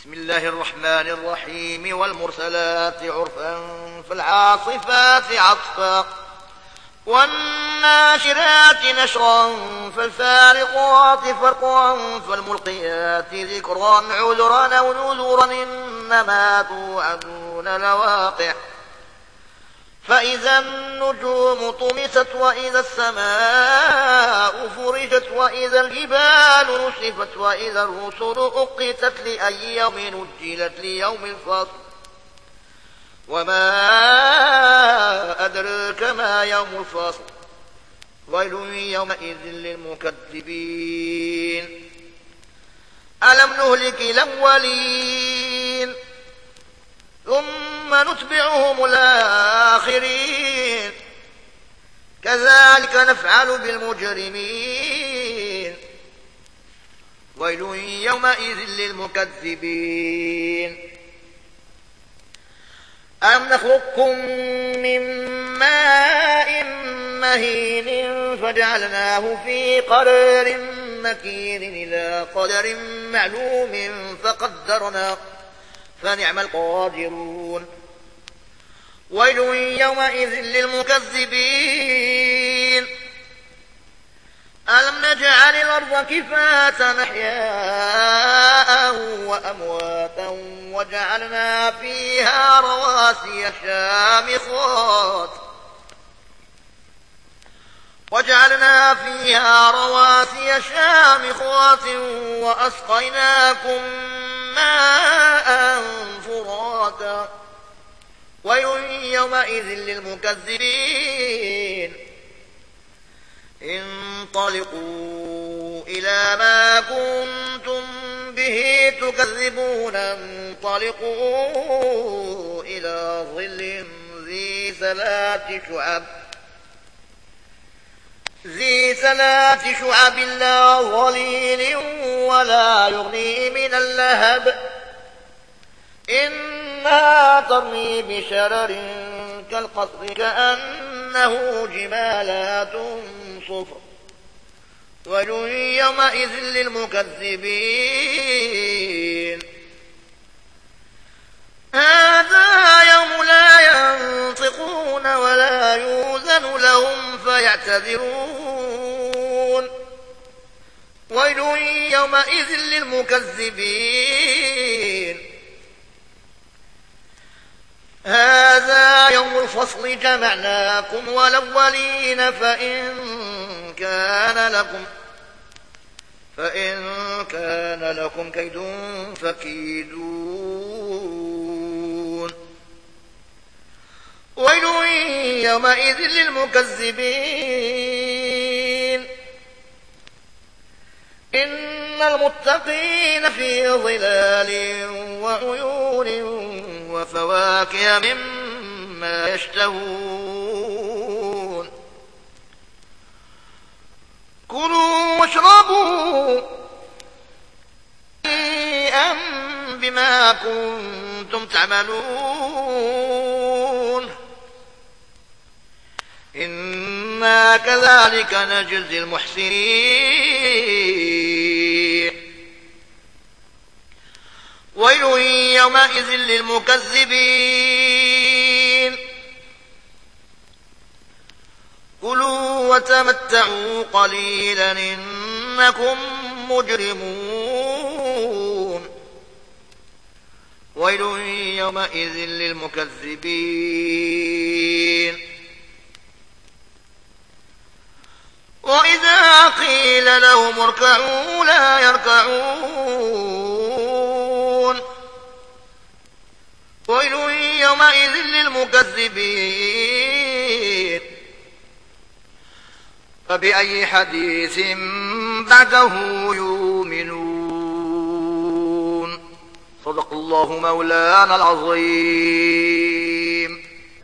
بسم الله الرحمن الرحيم والمرسلات عرفا فالعاصفات عصفا والناشرات نشرا فالفارقات فرقا فالملقيات ذكرا عذرا أو نذرا إنما توعدون لواقع فإذا النجوم طمست وإذا السماء فرجت وإذا الجبال نسفت وإذا الرسل أقتت لأي يوم نجلت ليوم الفصل وما أدرك ما يوم الفصل ويل يومئذ للمكذبين ألم نهلك الأولين ثم نتبعهم الآخرين كذلك نفعل بالمجرمين ويل يومئذ للمكذبين ألم نخلقكم من ماء مهين فجعلناه في قرار مكين إلى قدر معلوم فقدرنا فنعم القادرون ويل يومئذ للمكذبين ألم نجعل الأرض كفاة أحياء وأمواتا وجعلنا فيها رواسي شامخات وأسقيناكم ماء فراتا ويل يومئذ للمكذبين انطلقوا إلى ما كنتم به تكذبون انطلقوا إلى ظل ذي ثلاث شعب لا ظليل ولا يغني من اللهب إنها ترمي بشرر كالقصر كأنه جمالات صفر ويل يومئذ للمكذبين هذا يوم لا ينطقون ولا يؤذن لهم فيعتذرون ويل يومئذ للمكذبين هذا يوم الفصل جمعناكم والأولين فإن كان لكم كيد فكيدون ويل يومئذ للمكذبين إن المتقين في ظلال وعيون وفواكه مما يشتهون كلوا واشربوا هنيئا بما كنتم تعملون إنا كذلك نجزي المحسنين ويل يومئذ للمكذبين كلوا وتمتعوا قليلا إنكم مجرمون ويل يومئذ للمكذبين وإذا قيل لهم اركعوا لا يركعون ويل يومئذ للمكذبين فبأي حديث بعده يؤمنون صدق الله مولانا العظيم.